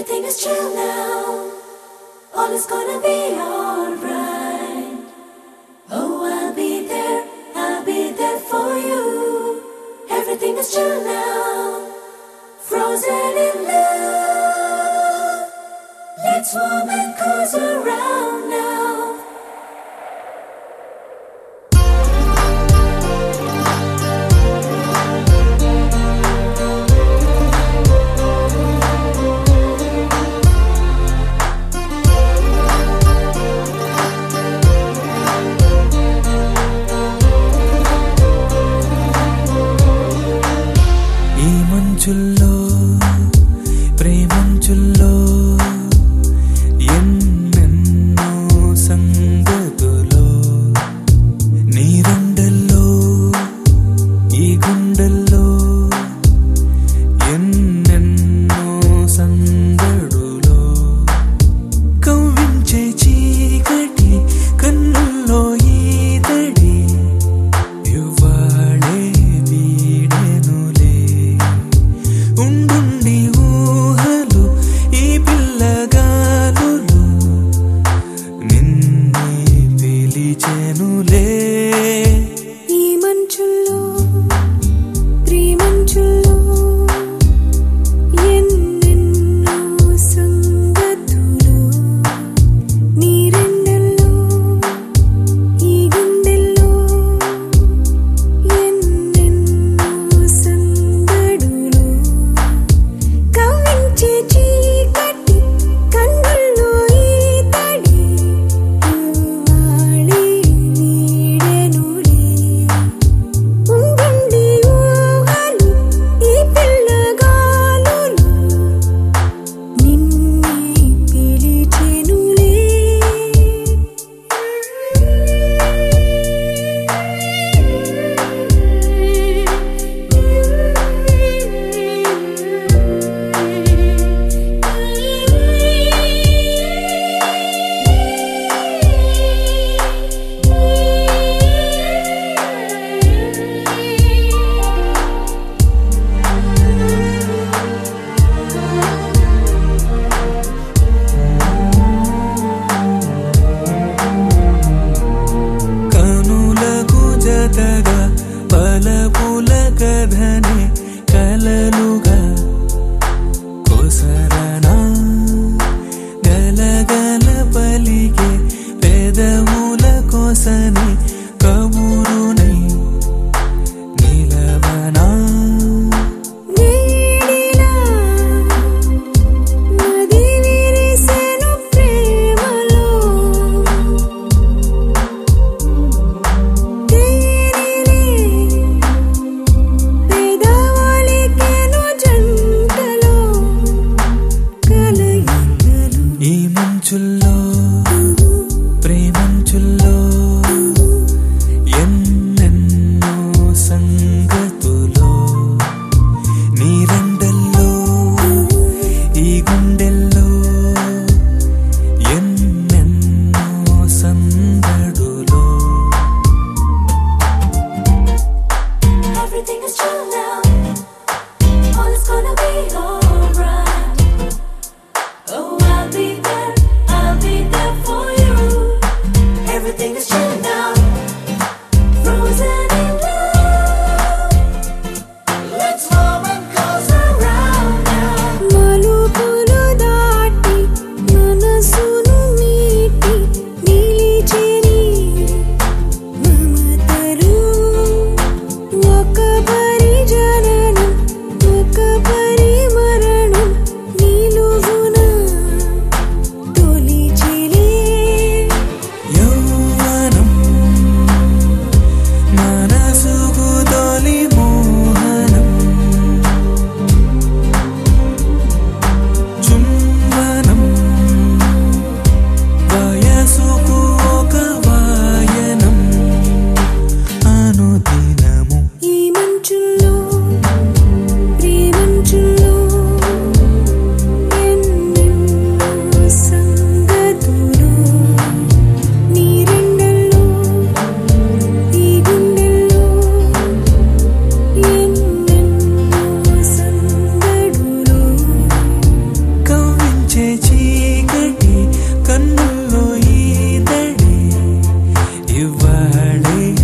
Everything is chill now. All is gonna be alright. Oh, I'll be there for you. Everything is chill now. Frozen in love. Let's warm and cozy around now. మంచుల్లో ప్రేమంచుల్లో ఎన్నెన్నో సంగతులో నీరుండల్లో ఈ గుండెల్లో ఎన్నెన్నో సందడులో కవ్వించే చీకటి కన్నుల్లో ఈ తడి ఇవ్వాళే వీడెనులే ఉండుండి ఊహలు ఈ పిల్లగాలులు నిన్నే పిలిచెనులే ఈ మంచుల్లో ప్రేమంచుల్లో ఎన్నెన్నో సంగతులు నీరెండల్లో ఈ గుండెల్లో ఎన్నెన్నో సందడులు కవ్వించే చీకటి కన్నుల్లో ఈ తడి ఇవ్వాళే వీడెనులే ఉండుండి ఊహలు ఈ పిల్లగాలులు నిన్నే పిలిచెనులే. కనులకు జతగా పలపుల కథనే కలలుగా కొసరనా గలగల పలికే పెదవుల కోసని కబురునై నిలవనా నీడిలా నది విరిసెను ప్రేమలో తేనెలే పెదవులికెను జంటలో కలయికలు ఈ మంచుల్లో ప్రేమంచుల్లో పాడే